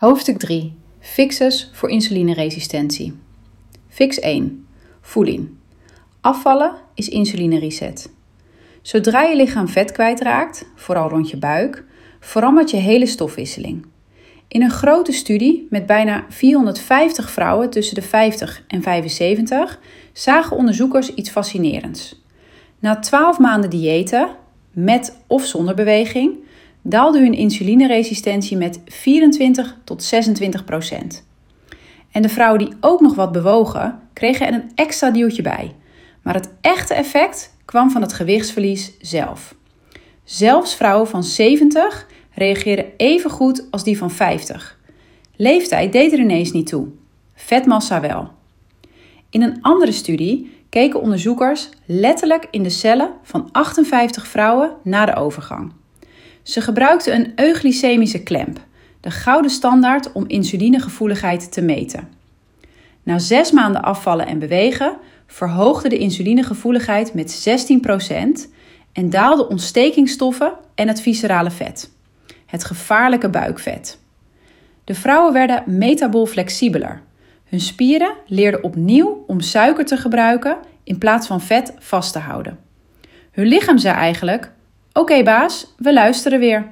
Hoofdstuk 3. Fixes voor insulineresistentie. Fix 1. Voeding. Afvallen is insulinereset. Zodra je lichaam vet kwijtraakt, vooral rond je buik, verandert je hele stofwisseling. In een grote studie met bijna 450 vrouwen tussen de 50 en 75 zagen onderzoekers iets fascinerends. Na 12 maanden diëten, met of zonder beweging, daalde hun insulineresistentie met 24 tot 26%. En de vrouwen die ook nog wat bewogen, kregen er een extra duwtje bij. Maar het echte effect kwam van het gewichtsverlies zelf. Zelfs vrouwen van 70 reageerden even goed als die van 50. Leeftijd deed er ineens niet toe. Vetmassa wel. In een andere studie keken onderzoekers letterlijk in de cellen van 58 vrouwen na de overgang. Ze gebruikten een euglycemische klemp, de gouden standaard om insulinegevoeligheid te meten. Na 6 maanden afvallen en bewegen verhoogde de insulinegevoeligheid met 16% en daalden ontstekingsstoffen en het viscerale vet, het gevaarlijke buikvet. De vrouwen werden metabool flexibeler. Hun spieren leerden opnieuw om suiker te gebruiken in plaats van vet vast te houden. Hun lichaam zei eigenlijk: Oké, baas, we luisteren weer.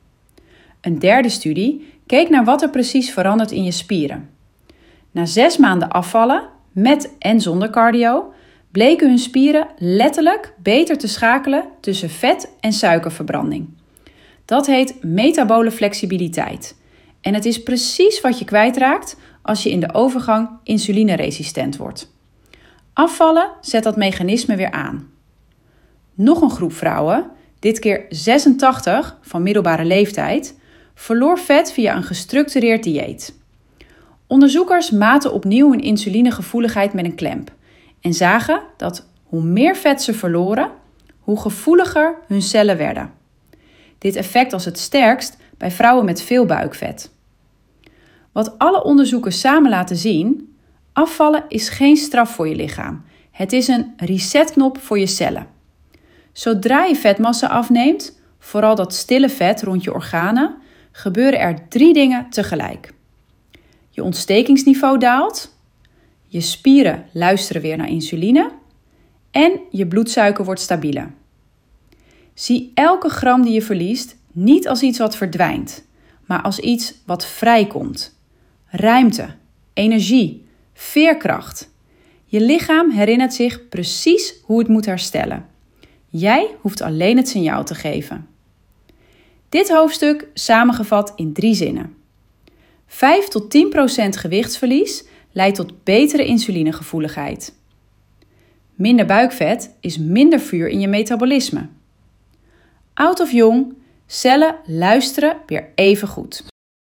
Een derde studie keek naar wat er precies verandert in je spieren. Na 6 maanden afvallen, met en zonder cardio, bleken hun spieren letterlijk beter te schakelen tussen vet- en suikerverbranding. Dat heet metabole flexibiliteit. En het is precies wat je kwijtraakt als je in de overgang insulineresistent wordt. Afvallen zet dat mechanisme weer aan. Nog een groep vrouwen, dit keer 86 van middelbare leeftijd, verloor vet via een gestructureerd dieet. Onderzoekers maten opnieuw hun insulinegevoeligheid met een klemp en zagen dat hoe meer vet ze verloren, hoe gevoeliger hun cellen werden. Dit effect was het sterkst bij vrouwen met veel buikvet. Wat alle onderzoeken samen laten zien: afvallen is geen straf voor je lichaam. Het is een resetknop voor je cellen. Zodra je vetmassa afneemt, vooral dat stille vet rond je organen, gebeuren er 3 dingen tegelijk. Je ontstekingsniveau daalt, je spieren luisteren weer naar insuline en je bloedsuiker wordt stabieler. Zie elke gram die je verliest niet als iets wat verdwijnt, maar als iets wat vrijkomt. Ruimte, energie, veerkracht. Je lichaam herinnert zich precies hoe het moet herstellen. Jij hoeft alleen het signaal te geven. Dit hoofdstuk samengevat in 3 zinnen. 5 tot 10% gewichtsverlies leidt tot betere insulinegevoeligheid. Minder buikvet is minder vuur in je metabolisme. Oud of jong, cellen luisteren weer even goed.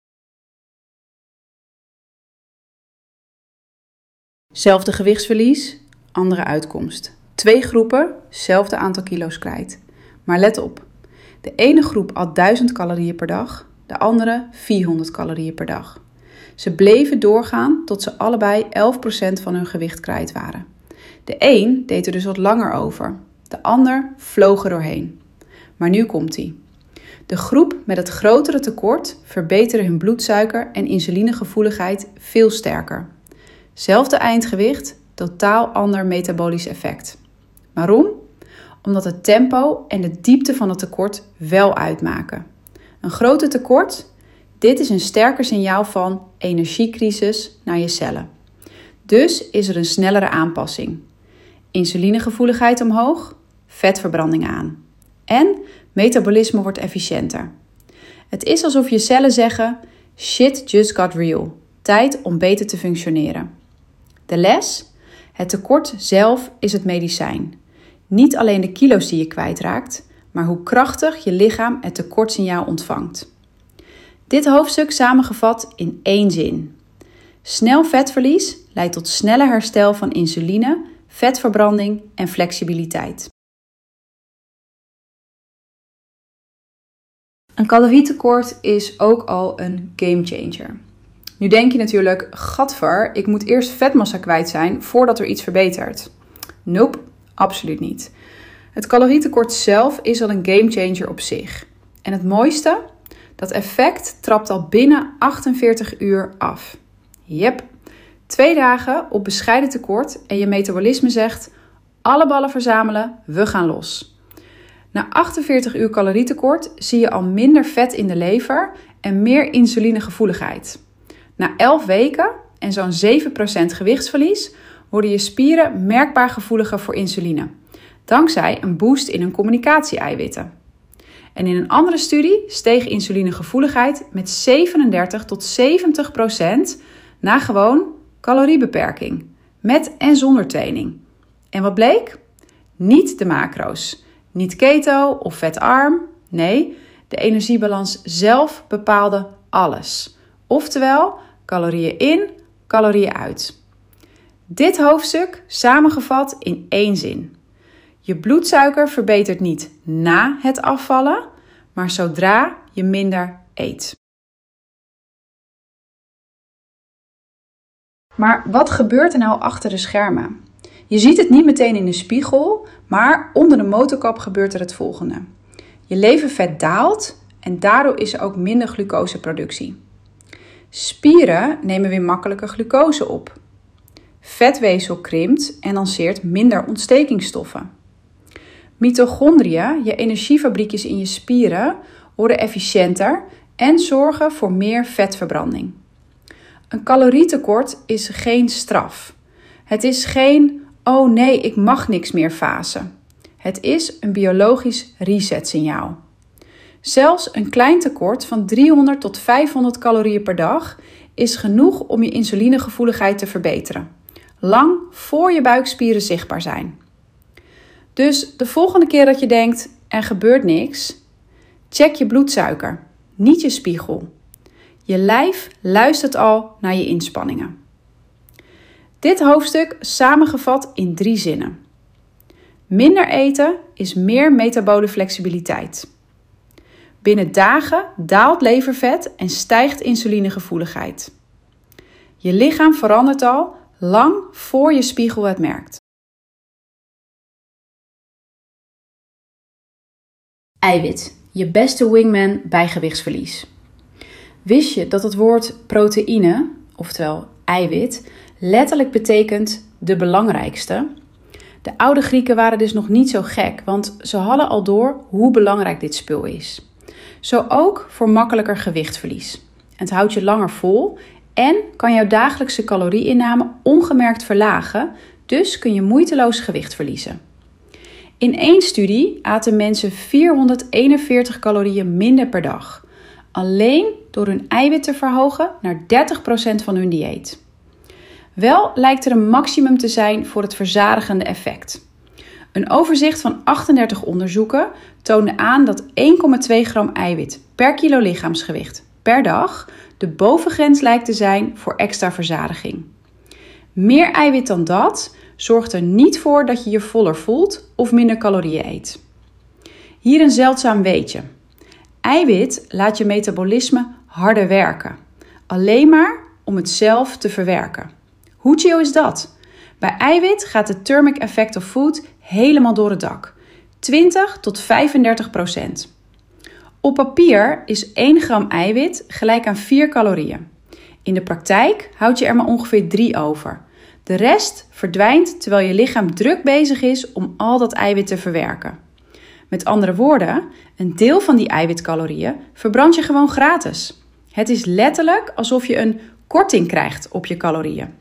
Zelfde gewichtsverlies, andere uitkomst. 2 groepen, zelfde aantal kilo's kwijt. Maar let op, de ene groep at 1000 calorieën per dag, de andere 400 calorieën per dag. Ze bleven doorgaan tot ze allebei 11% van hun gewicht kwijt waren. De een deed er dus wat langer over, de ander vloog er doorheen. Maar nu komt-ie. De groep met het grotere tekort verbeterde hun bloedsuiker en insulinegevoeligheid veel sterker. Zelfde eindgewicht, totaal ander metabolisch effect. Waarom? Omdat het tempo en de diepte van het tekort wel uitmaken. Een grote tekort, dit is een sterker signaal van energiecrisis naar je cellen. Dus is er een snellere aanpassing. Insulinegevoeligheid omhoog, vetverbranding aan. En metabolisme wordt efficiënter. Het is alsof je cellen zeggen: shit just got real. Tijd om beter te functioneren. De les? Het tekort zelf is het medicijn. Niet alleen de kilo's die je kwijtraakt, maar hoe krachtig je lichaam het tekortsignaal ontvangt. Dit hoofdstuk samengevat in 1 zin. Snel vetverlies leidt tot sneller herstel van insuline, vetverbranding en flexibiliteit. Een calorietekort is ook al een gamechanger. Nu denk je natuurlijk: gadver, ik moet eerst vetmassa kwijt zijn voordat er iets verbetert. Nope, absoluut niet. Het calorietekort zelf is al een gamechanger op zich. En het mooiste? Dat effect trapt al binnen 48 uur af. Yep, 2 dagen op bescheiden tekort en je metabolisme zegt: alle ballen verzamelen, we gaan los. Na 48 uur calorietekort zie je al minder vet in de lever en meer insulinegevoeligheid. Na 11 weken en zo'n 7% gewichtsverlies worden je spieren merkbaar gevoeliger voor insuline, dankzij een boost in hun communicatie-eiwitten. En in een andere studie steeg insulinegevoeligheid met 37 tot 70% na gewoon caloriebeperking, met en zonder training. En wat bleek? Niet de macro's, niet keto of vetarm, nee, de energiebalans zelf bepaalde alles. Oftewel, calorieën in, calorieën uit. Dit hoofdstuk samengevat in 1 zin. Je bloedsuiker verbetert niet na het afvallen, maar zodra je minder eet. Maar wat gebeurt er nou achter de schermen? Je ziet het niet meteen in de spiegel, maar onder de motorkap gebeurt er het volgende. Je levervet daalt en daardoor is er ook minder glucoseproductie. Spieren nemen weer makkelijker glucose op. Vetweefsel krimpt en lanceert minder ontstekingsstoffen. Mitochondriën, je energiefabriekjes in je spieren, worden efficiënter en zorgen voor meer vetverbranding. Een calorietekort is geen straf. Het is geen "oh nee, ik mag niks meer" fase. Het is een biologisch resetsignaal. Zelfs een klein tekort van 300 tot 500 calorieën per dag is genoeg om je insulinegevoeligheid te verbeteren. Lang voor je buikspieren zichtbaar zijn. Dus de volgende keer dat je denkt, er gebeurt niks, check je bloedsuiker, niet je spiegel. Je lijf luistert al naar je inspanningen. Dit hoofdstuk samengevat in 3 zinnen. Minder eten is meer metabole flexibiliteit. Binnen dagen daalt levervet en stijgt insulinegevoeligheid. Je lichaam verandert al lang voor je spiegel het merkt. Eiwit, je beste wingman bij gewichtsverlies. Wist je dat het woord proteïne, oftewel eiwit, letterlijk betekent de belangrijkste? De oude Grieken waren dus nog niet zo gek, want ze hadden al door hoe belangrijk dit spul is. Zo ook voor makkelijker gewichtverlies. Het houdt je langer vol en kan jouw dagelijkse calorieinname ongemerkt verlagen, dus kun je moeiteloos gewicht verliezen. In 1 studie aten mensen 441 calorieën minder per dag, alleen door hun eiwit te verhogen naar 30% van hun dieet. Wel lijkt er een maximum te zijn voor het verzadigende effect. Een overzicht van 38 onderzoeken toonde aan dat 1,2 gram eiwit per kilo lichaamsgewicht per dag de bovengrens lijkt te zijn voor extra verzadiging. Meer eiwit dan dat zorgt er niet voor dat je je voller voelt of minder calorieën eet. Hier een zeldzaam weetje. Eiwit laat je metabolisme harder werken, alleen maar om het zelf te verwerken. Hoe chill is dat? Bij eiwit gaat de thermic effect of food helemaal door het dak. 20 tot 35%. Op papier is 1 gram eiwit gelijk aan 4 calorieën. In de praktijk houd je er maar ongeveer 3 over. De rest verdwijnt terwijl je lichaam druk bezig is om al dat eiwit te verwerken. Met andere woorden, een deel van die eiwitcalorieën verbrand je gewoon gratis. Het is letterlijk alsof je een korting krijgt op je calorieën.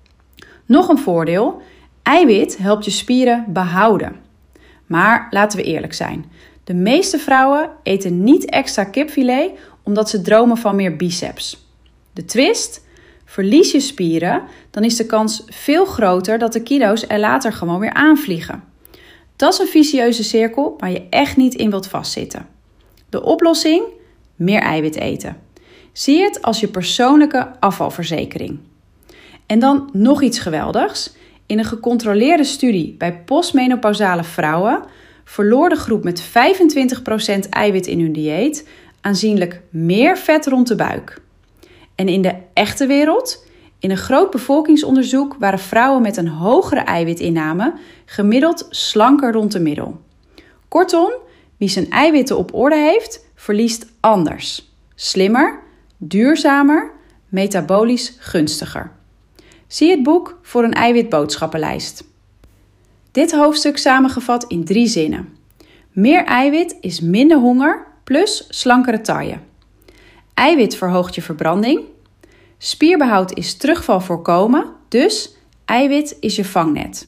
Nog een voordeel, eiwit helpt je spieren behouden. Maar laten we eerlijk zijn, de meeste vrouwen eten niet extra kipfilet omdat ze dromen van meer biceps. De twist? Verlies je spieren, dan is de kans veel groter dat de kilo's er later gewoon weer aanvliegen. Dat is een vicieuze cirkel waar je echt niet in wilt vastzitten. De oplossing? Meer eiwit eten. Zie het als je persoonlijke afvalverzekering. En dan nog iets geweldigs. In een gecontroleerde studie bij postmenopausale vrouwen verloor de groep met 25% eiwit in hun dieet aanzienlijk meer vet rond de buik. En in de echte wereld? In een groot bevolkingsonderzoek waren vrouwen met een hogere eiwitinname gemiddeld slanker rond de middel. Kortom, wie zijn eiwitten op orde heeft, verliest anders. slimmer, duurzamer, metabolisch gunstiger. Zie het boek voor een eiwitboodschappenlijst. Dit hoofdstuk samengevat in 3 zinnen. Meer eiwit is minder honger plus slankere taille. Eiwit verhoogt je verbranding. Spierbehoud is terugval voorkomen, dus eiwit is je vangnet.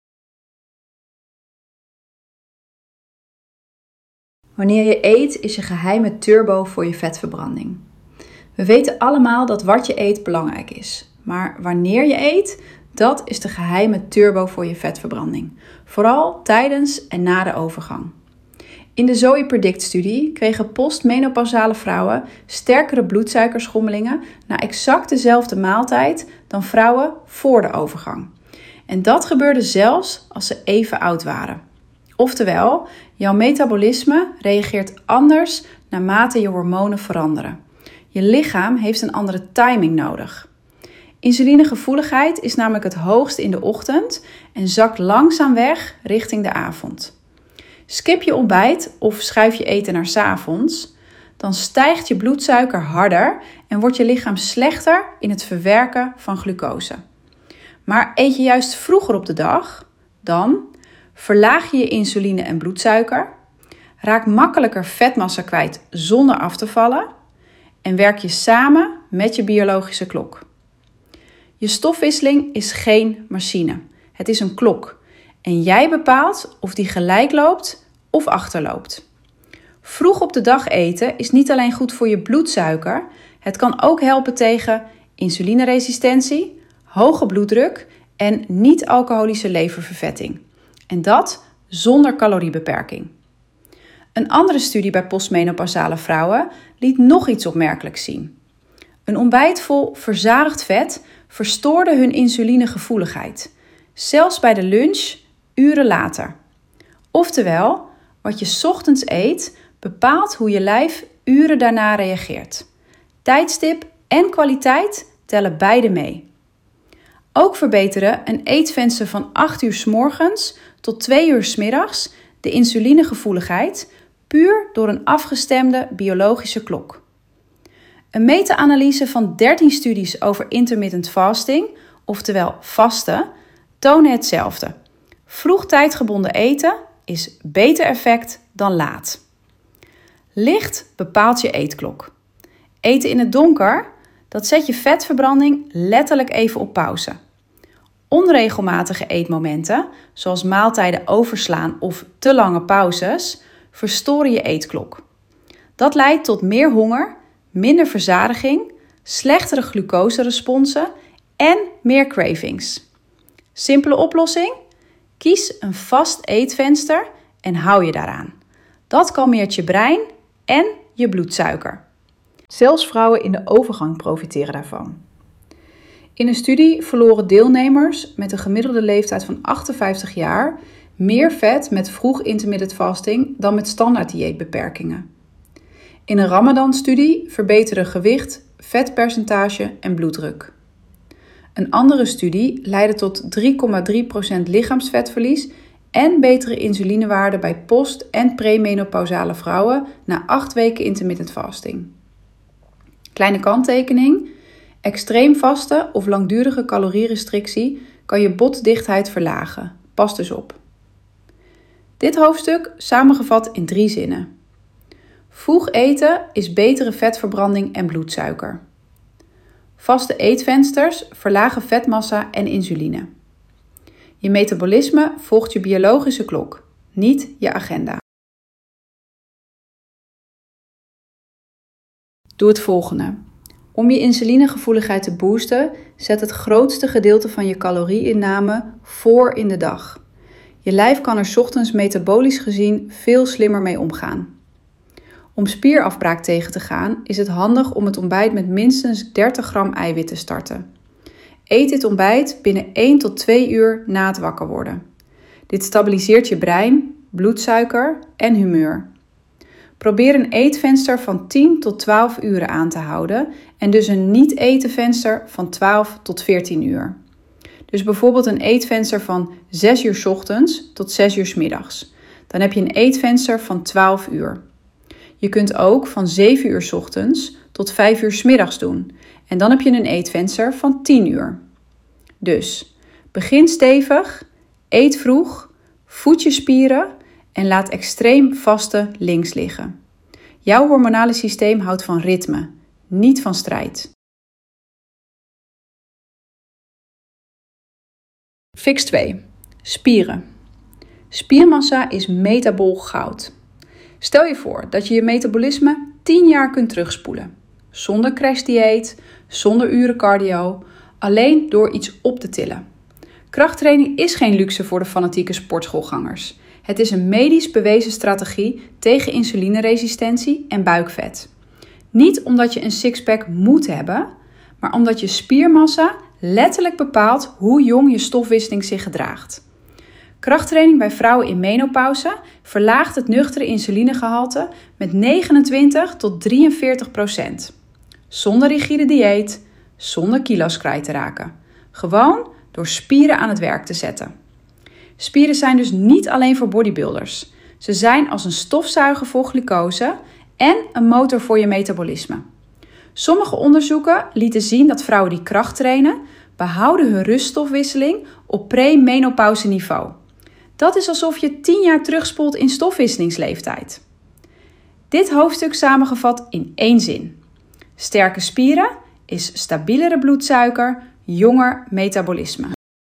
Wanneer je eet is je geheime turbo voor je vetverbranding. We weten allemaal dat wat je eet belangrijk is. Maar wanneer je eet, dat is de geheime turbo voor je vetverbranding. Vooral tijdens en na de overgang. In de Zoe Predict-studie kregen postmenopausale vrouwen sterkere bloedsuikerschommelingen na exact dezelfde maaltijd dan vrouwen voor de overgang. En dat gebeurde zelfs als ze even oud waren. Oftewel, jouw metabolisme reageert anders naarmate je hormonen veranderen. Je lichaam heeft een andere timing nodig. Insulinegevoeligheid is namelijk het hoogst in de ochtend en zakt langzaam weg richting de avond. Skip je ontbijt of schuif je eten naar 's avonds, dan stijgt je bloedsuiker harder en wordt je lichaam slechter in het verwerken van glucose. Maar eet je juist vroeger op de dag, dan verlaag je je insuline en bloedsuiker, raak makkelijker vetmassa kwijt zonder af te vallen en werk je samen met je biologische klok. Je stofwisseling is geen machine, het is een klok en jij bepaalt of die gelijk loopt of achterloopt. Vroeg op de dag eten is niet alleen goed voor je bloedsuiker, het kan ook helpen tegen insulineresistentie, hoge bloeddruk en niet-alcoholische leververvetting. En dat zonder caloriebeperking. Een andere studie bij postmenopausale vrouwen liet nog iets opmerkelijks zien. Een ontbijt vol verzadigd vet verstoorde hun insulinegevoeligheid, zelfs bij de lunch uren later. Oftewel, wat je 's ochtends eet bepaalt hoe je lijf uren daarna reageert. Tijdstip en kwaliteit tellen beide mee. Ook verbeteren een eetvenster van 8 uur 's morgens tot 2 uur 's middags de insulinegevoeligheid puur door een afgestemde biologische klok. Een meta-analyse van 13 studies over intermittent fasting, oftewel vasten, tonen hetzelfde. Vroeg tijdgebonden eten is beter effect dan laat. Licht bepaalt je eetklok. Eten in het donker, dat zet je vetverbranding letterlijk even op pauze. Onregelmatige eetmomenten, zoals maaltijden overslaan of te lange pauzes, verstoren je eetklok. Dat leidt tot meer honger, minder verzadiging, slechtere glucoseresponsen en meer cravings. Simpele oplossing? Kies een vast eetvenster en hou je daaraan. Dat kalmeert je brein en je bloedsuiker. Zelfs vrouwen in de overgang profiteren daarvan. In een studie verloren deelnemers met een gemiddelde leeftijd van 58 jaar meer vet met vroeg intermittent fasting dan met standaard dieetbeperkingen. In een Ramadan-studie verbeteren gewicht, vetpercentage en bloeddruk. Een andere studie leidde tot 3,3% lichaamsvetverlies en betere insulinewaarden bij post- en premenopausale vrouwen na 8 weken intermittent fasting. Kleine kanttekening: extreem vasten of langdurige calorierestrictie kan je botdichtheid verlagen. Pas dus op. Dit hoofdstuk samengevat in 3 zinnen. Vroeg eten is betere vetverbranding en bloedsuiker. Vaste eetvensters verlagen vetmassa en insuline. Je metabolisme volgt je biologische klok, niet je agenda. Doe het volgende. Om je insulinegevoeligheid te boosten, zet het grootste gedeelte van je calorieinname voor in de dag. Je lijf kan er 's ochtends metabolisch gezien veel slimmer mee omgaan. Om spierafbraak tegen te gaan is het handig om het ontbijt met minstens 30 gram eiwit te starten. Eet dit ontbijt binnen 1 tot 2 uur na het wakker worden. Dit stabiliseert je brein, bloedsuiker en humeur. Probeer een eetvenster van 10 tot 12 uren aan te houden en dus een niet-etenvenster van 12 tot 14 uur. Dus bijvoorbeeld een eetvenster van 6 uur 's ochtends tot 6 uur 's middags. Dan heb je een eetvenster van 12 uur. Je kunt ook van 7 uur 's ochtends tot 5 uur 's middags doen. En dan heb je een eetvenster van 10 uur. Dus begin stevig, eet vroeg, voed je spieren en laat extreem vaste links liggen. Jouw hormonale systeem houdt van ritme, niet van strijd. Fix 2. Spieren. Spiermassa is metabool goud. Stel je voor dat je je metabolisme 10 jaar kunt terugspoelen. Zonder crashdieet, zonder uren cardio, alleen door iets op te tillen. Krachttraining is geen luxe voor de fanatieke sportschoolgangers. Het is een medisch bewezen strategie tegen insulineresistentie en buikvet. Niet omdat je een sixpack moet hebben, maar omdat je spiermassa letterlijk bepaalt hoe jong je stofwisseling zich gedraagt. Krachttraining bij vrouwen in menopauze verlaagt het nuchtere insulinegehalte met 29 tot 43%. Zonder rigide dieet, zonder kilo's kwijt te raken. Gewoon door spieren aan het werk te zetten. Spieren zijn dus niet alleen voor bodybuilders. Ze zijn als een stofzuiger voor glucose en een motor voor je metabolisme. Sommige onderzoeken lieten zien dat vrouwen die kracht trainen, behouden hun ruststofwisseling op pre-menopauze niveau. Dat is alsof je 10 jaar terugspoelt in stofwisselingsleeftijd. Dit hoofdstuk samengevat in 1 zin. Sterke spieren is stabielere bloedsuiker, jonger metabolisme.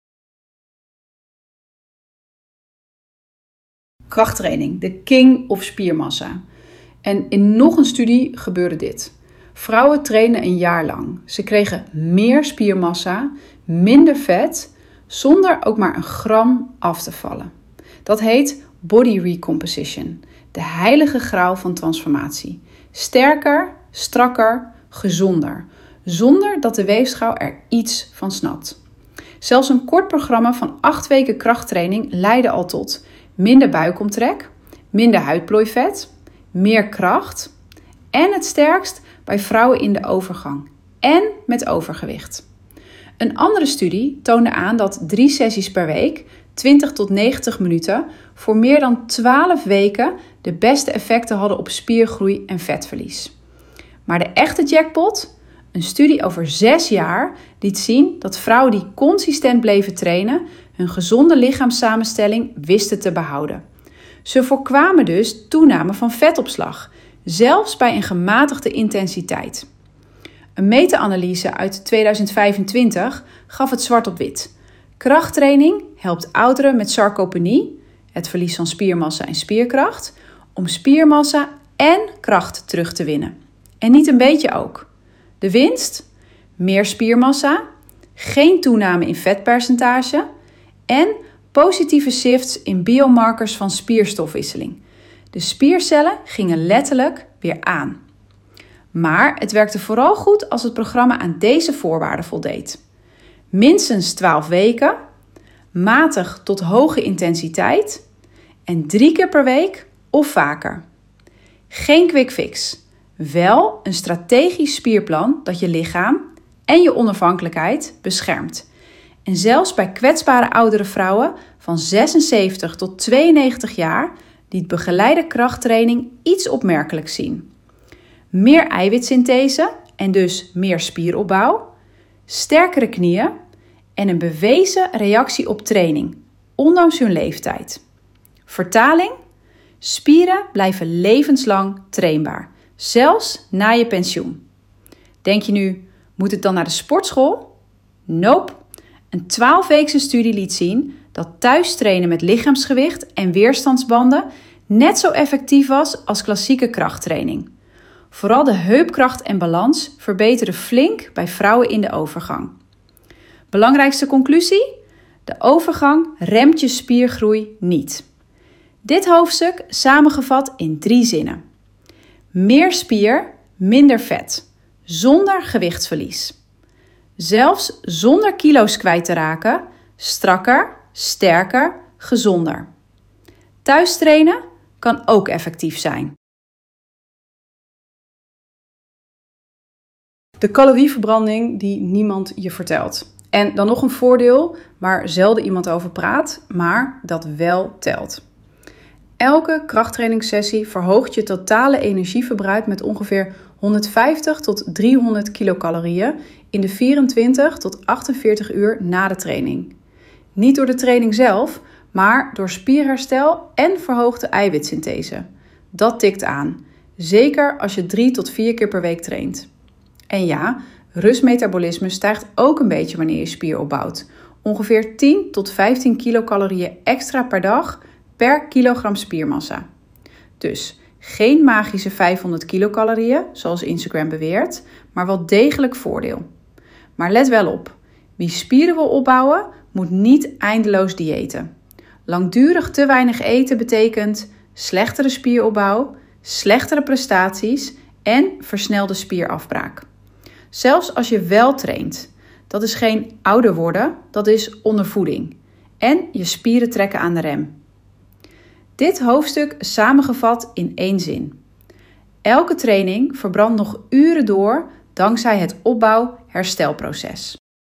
Krachttraining, de king of spiermassa. En in nog een studie gebeurde dit. Vrouwen trainen een jaar lang. Ze kregen meer spiermassa, minder vet, zonder ook maar een gram af te vallen. Dat heet body recomposition, de heilige graal van transformatie. Sterker, strakker, gezonder, zonder dat de weefschaal er iets van snapt. Zelfs een kort programma van 8 weken krachttraining leidde al tot minder buikomtrek, minder huidplooivet, meer kracht en het sterkst bij vrouwen in de overgang en met overgewicht. Een andere studie toonde aan dat 3 sessies per week, 20 tot 90 minuten, voor meer dan 12 weken de beste effecten hadden op spiergroei en vetverlies. Maar de echte jackpot? Een studie over 6 jaar liet zien dat vrouwen die consistent bleven trainen hun gezonde lichaamssamenstelling wisten te behouden. Ze voorkwamen dus toename van vetopslag, zelfs bij een gematigde intensiteit. Een meta-analyse uit 2025 gaf het zwart op wit. Krachttraining helpt ouderen met sarcopenie, het verlies van spiermassa en spierkracht, om spiermassa en kracht terug te winnen. En niet een beetje ook. De winst? Meer spiermassa, geen toename in vetpercentage en positieve shifts in biomarkers van spierstofwisseling. De spiercellen gingen letterlijk weer aan. Maar het werkte vooral goed als het programma aan deze voorwaarden voldeed. Minstens 12 weken, matig tot hoge intensiteit en 3 keer per week of vaker. Geen quick fix, wel een strategisch spierplan dat je lichaam en je onafhankelijkheid beschermt. En zelfs bij kwetsbare oudere vrouwen van 76 tot 92 jaar liet begeleide krachttraining iets opmerkelijks zien. Meer eiwitsynthese en dus meer spieropbouw, sterkere knieën en een bewezen reactie op training, ondanks hun leeftijd. Vertaling? Spieren blijven levenslang trainbaar, zelfs na je pensioen. Denk je nu, moet het dan naar de sportschool? Nope. Een 12-weekse studie liet zien dat thuis trainen met lichaamsgewicht en weerstandsbanden net zo effectief was als klassieke krachttraining. Vooral de heupkracht en balans verbeteren flink bij vrouwen in de overgang. Belangrijkste conclusie? De overgang remt je spiergroei niet. Dit hoofdstuk samengevat in 3 zinnen. Meer spier, minder vet, zonder gewichtsverlies. Zelfs zonder kilo's kwijt te raken, strakker, sterker, gezonder. Thuis trainen kan ook effectief zijn. De calorieverbranding die niemand je vertelt. En dan nog een voordeel waar zelden iemand over praat, maar dat wel telt. Elke krachttrainingssessie verhoogt je totale energieverbruik met ongeveer 150 tot 300 kilocalorieën in de 24 tot 48 uur na de training. Niet door de training zelf, maar door spierherstel en verhoogde eiwitsynthese. Dat tikt aan, zeker als je 3 tot 4 keer per week traint. En ja, rustmetabolisme stijgt ook een beetje wanneer je spier opbouwt. Ongeveer 10 tot 15 kilocalorieën extra per dag per kilogram spiermassa. Dus geen magische 500 kilocalorieën, zoals Instagram beweert, maar wel degelijk voordeel. Maar let wel op, wie spieren wil opbouwen, moet niet eindeloos diëten. Langdurig te weinig eten betekent slechtere spieropbouw, slechtere prestaties en versnelde spierafbraak. Zelfs als je wel traint, dat is geen ouder worden, dat is ondervoeding. En je spieren trekken aan de rem. Dit hoofdstuk samengevat in 1 zin. Elke training verbrandt nog uren door dankzij het opbouw-herstelproces.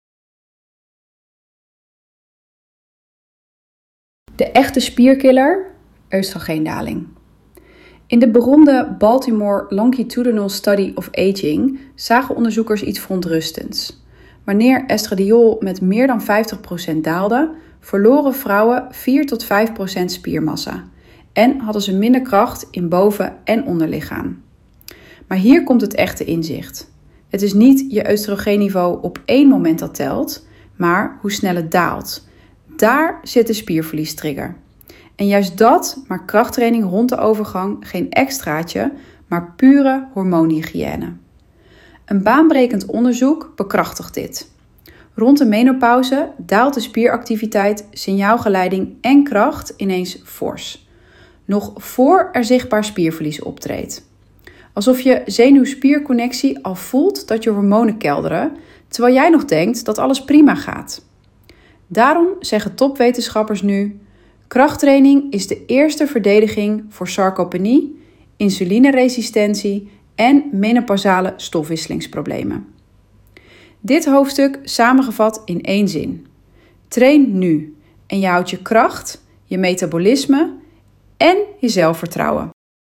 De echte spierkiller, oestrogeendaling. In de beroemde Baltimore Longitudinal Study of Aging zagen onderzoekers iets verontrustends. Wanneer estradiol met meer dan 50% daalde, verloren vrouwen 4 tot 5% spiermassa en hadden ze minder kracht in boven- en onderlichaam. Maar hier komt het echte inzicht. Het is niet je oestrogeenniveau op één moment dat telt, maar hoe snel het daalt. Daar zit de spierverliestrigger. En juist dat maakt krachttraining rond de overgang geen extraatje, maar pure hormoonhygiëne. Een baanbrekend onderzoek bekrachtigt dit. Rond de menopauze daalt de spieractiviteit, signaalgeleiding en kracht ineens fors. Nog voor er zichtbaar spierverlies optreedt. Alsof je zenuw-spierconnectie al voelt dat je hormonen kelderen, terwijl jij nog denkt dat alles prima gaat. Daarom zeggen topwetenschappers nu: krachttraining is de eerste verdediging voor sarcopenie, insulineresistentie en menopausale stofwisselingsproblemen. Dit hoofdstuk samengevat in 1 zin. Train nu en je houdt je kracht, je metabolisme en je zelfvertrouwen.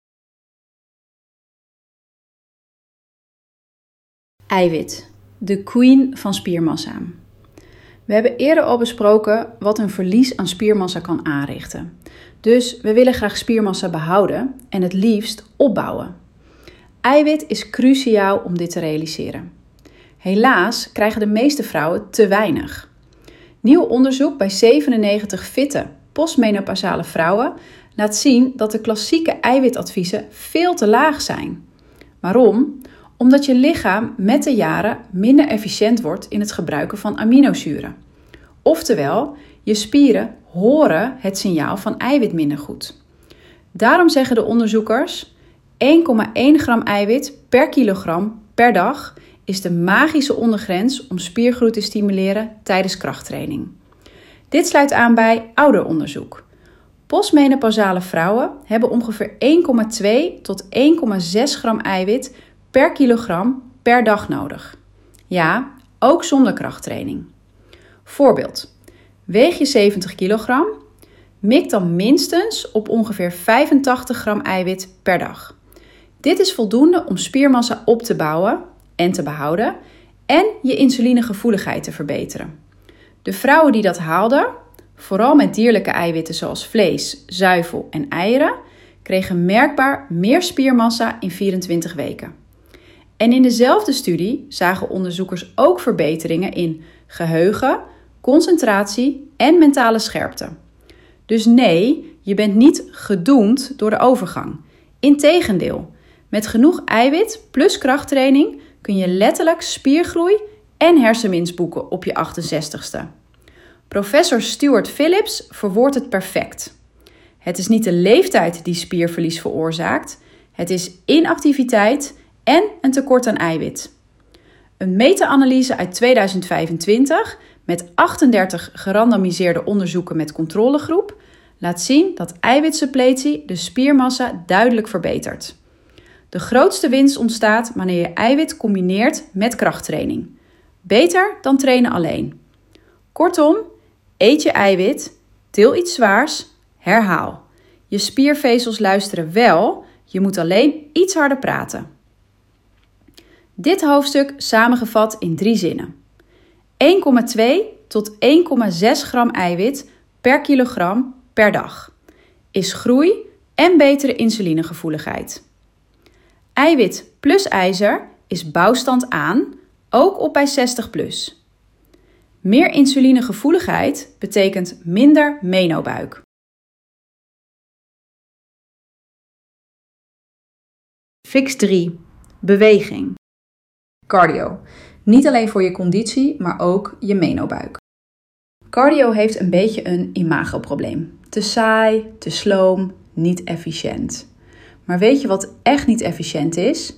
Eiwit, de queen van spiermassa. We hebben eerder al besproken wat een verlies aan spiermassa kan aanrichten. Dus we willen graag spiermassa behouden en het liefst opbouwen. Eiwit is cruciaal om dit te realiseren. Helaas krijgen de meeste vrouwen te weinig. Nieuw onderzoek bij 97 fitte postmenopausale vrouwen laat zien dat de klassieke eiwitadviezen veel te laag zijn. Waarom? Omdat je lichaam met de jaren minder efficiënt wordt in het gebruiken van aminozuren. Oftewel, je spieren horen het signaal van eiwit minder goed. Daarom zeggen de onderzoekers: 1,1 gram eiwit per kilogram per dag is de magische ondergrens om spiergroei te stimuleren tijdens krachttraining. Dit sluit aan bij ouder onderzoek. Postmenopausale vrouwen hebben ongeveer 1,2 tot 1,6 gram eiwit per kilogram per dag nodig. Ja, ook zonder krachttraining. Voorbeeld: weeg je 70 kilogram, mik dan minstens op ongeveer 85 gram eiwit per dag. Dit is voldoende om spiermassa op te bouwen en te behouden en je insulinegevoeligheid te verbeteren. De vrouwen die dat haalden, vooral met dierlijke eiwitten zoals vlees, zuivel en eieren, kregen merkbaar meer spiermassa in 24 weken. En in dezelfde studie zagen onderzoekers ook verbeteringen in geheugen, concentratie en mentale scherpte. Dus nee, je bent niet gedoemd door de overgang. Integendeel, met genoeg eiwit plus krachttraining kun je letterlijk spiergroei en hersenwinst boeken op je 68ste. Professor Stuart Phillips verwoordt het perfect. Het is niet de leeftijd die spierverlies veroorzaakt, het is inactiviteit en een tekort aan eiwit. Een meta-analyse uit 2025 met 38 gerandomiseerde onderzoeken met controlegroep laat zien dat eiwitsuppletie de spiermassa duidelijk verbetert. De grootste winst ontstaat wanneer je eiwit combineert met krachttraining. Beter dan trainen alleen. Kortom, eet je eiwit, til iets zwaars, herhaal. Je spiervezels luisteren wel, je moet alleen iets harder praten. Dit hoofdstuk samengevat in 3 zinnen. 1,2 tot 1,6 gram eiwit per kilogram per dag is groei en betere insulinegevoeligheid. Eiwit plus ijzer is bouwstand aan, ook op bij 60 plus. Meer insulinegevoeligheid betekent minder menobuik. Fix 3. Beweging. Cardio. Niet alleen voor je conditie, maar ook je menobuik. Cardio heeft een beetje een imagoprobleem. Te saai, te sloom, niet efficiënt. Maar weet je wat echt niet efficiënt is?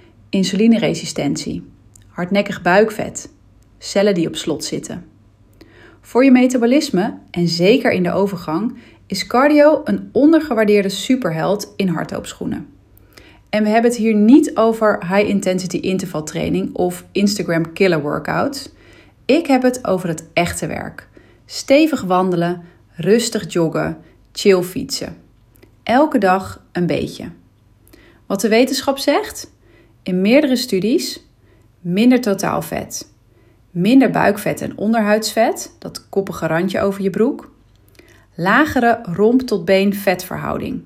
Insulineresistentie, hardnekkig buikvet, cellen die op slot zitten. Voor je metabolisme, en zeker in de overgang, is cardio een ondergewaardeerde superheld in hardloopschoenen. En we hebben het hier niet over high-intensity intervaltraining of Instagram killer workouts. Ik heb het over het echte werk. Stevig wandelen, rustig joggen, chill fietsen. Elke dag een beetje. Wat de wetenschap zegt? In meerdere studies: minder totaalvet, minder buikvet en onderhuidsvet, dat koppige randje over je broek, lagere romp tot been vetverhouding.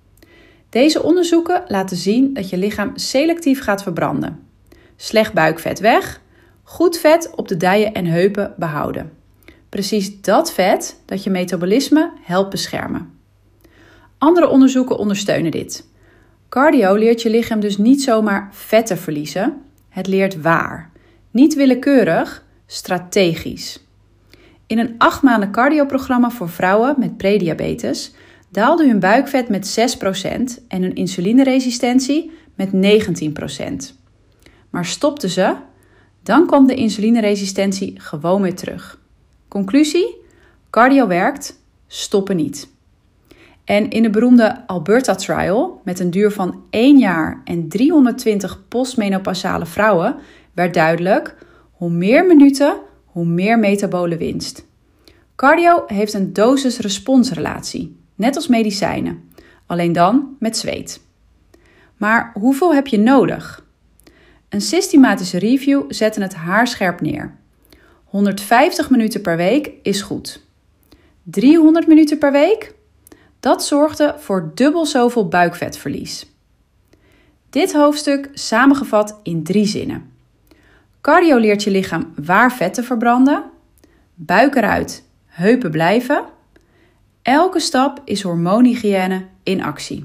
Deze onderzoeken laten zien dat je lichaam selectief gaat verbranden. Slecht buikvet weg, goed vet op de dijen en heupen behouden. Precies dat vet dat je metabolisme helpt beschermen. Andere onderzoeken ondersteunen dit. Cardio leert je lichaam dus niet zomaar vet te verliezen. Het leert waar. Niet willekeurig, strategisch. In een 8 maanden cardioprogramma voor vrouwen met prediabetes daalde hun buikvet met 6% en hun insulineresistentie met 19%. Maar stopten ze, dan kwam de insulineresistentie gewoon weer terug. Conclusie? Cardio werkt, stoppen niet. En in de beroemde Alberta Trial, met een duur van 1 jaar en 320 postmenopausale vrouwen, werd duidelijk: hoe meer minuten, hoe meer metabole winst. Cardio heeft een dosis-responsrelatie, net als medicijnen, alleen dan met zweet. Maar hoeveel heb je nodig? Een systematische review zette het haarscherp neer. 150 minuten per week is goed. 300 minuten per week? Dat zorgde voor dubbel zoveel buikvetverlies. Dit hoofdstuk samengevat in 3 zinnen. Cardio leert je lichaam waar vet te verbranden. Buik eruit, heupen blijven. Elke stap is hormoonhygiëne in actie.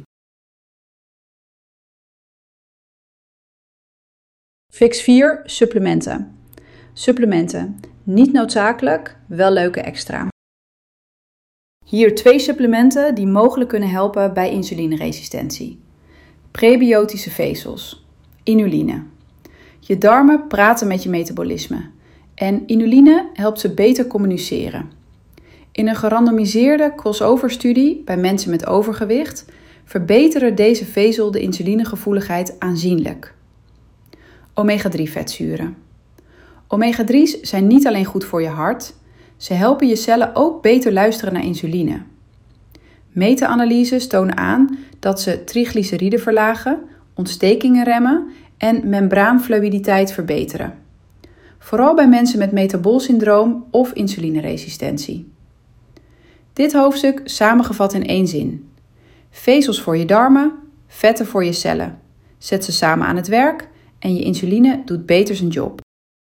Fix 4. Supplementen. Supplementen. Niet noodzakelijk, wel leuke extra. Hier 2 supplementen die mogelijk kunnen helpen bij insulineresistentie. Prebiotische vezels. Inuline. Je darmen praten met je metabolisme. En inuline helpt ze beter communiceren. In een gerandomiseerde crossover-studie bij mensen met overgewicht verbeteren deze vezel de insulinegevoeligheid aanzienlijk. Omega-3 vetzuren. Omega-3's zijn niet alleen goed voor je hart, ze helpen je cellen ook beter luisteren naar insuline. Meta-analyses tonen aan dat ze triglyceriden verlagen, ontstekingen remmen en membraanfluiditeit verbeteren. Vooral bij mensen met metaboolsyndroom of insulineresistentie. Dit hoofdstuk samengevat in 1 zin. Vezels voor je darmen, vetten voor je cellen. Zet ze samen aan het werk en je insuline doet beter zijn job.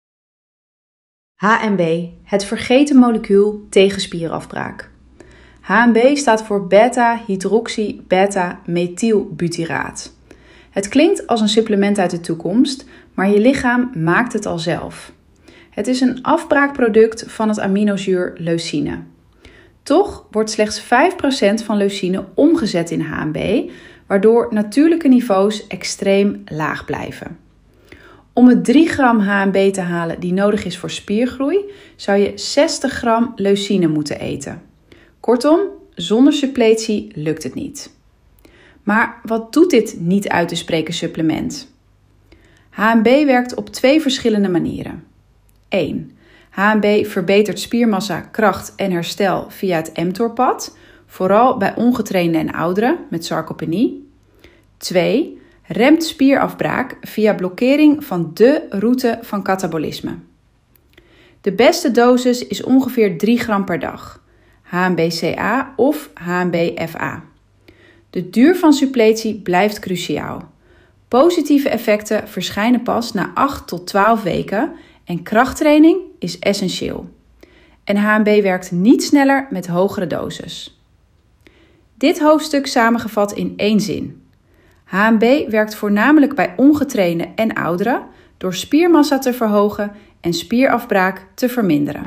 HMB, het vergeten molecuul tegen spierafbraak. HMB staat voor beta-hydroxy-beta-methylbutyraat. Het klinkt als een supplement uit de toekomst, maar je lichaam maakt het al zelf. Het is een afbraakproduct van het aminozuur leucine. Toch wordt slechts 5% van leucine omgezet in HMB, waardoor natuurlijke niveaus extreem laag blijven. Om het 3 gram HMB te halen die nodig is voor spiergroei, zou je 60 gram leucine moeten eten. Kortom, zonder suppletie lukt het niet. Maar wat doet dit niet uit te spreken supplement? HMB werkt op 2 verschillende manieren. 1. HMB verbetert spiermassa, kracht en herstel via het mTOR-pad, vooral bij ongetrainde en ouderen met sarcopenie. 2. remt spierafbraak via blokkering van de route van katabolisme. De beste dosis is ongeveer 3 gram per dag, HMB-CA of HMB-FA. De duur van suppletie blijft cruciaal. Positieve effecten verschijnen pas na 8 tot 12 weken en krachttraining is essentieel. En HMB werkt niet sneller met hogere doses. Dit hoofdstuk samengevat in 1 zin. HMB werkt voornamelijk bij ongetrainde en ouderen door spiermassa te verhogen en spierafbraak te verminderen.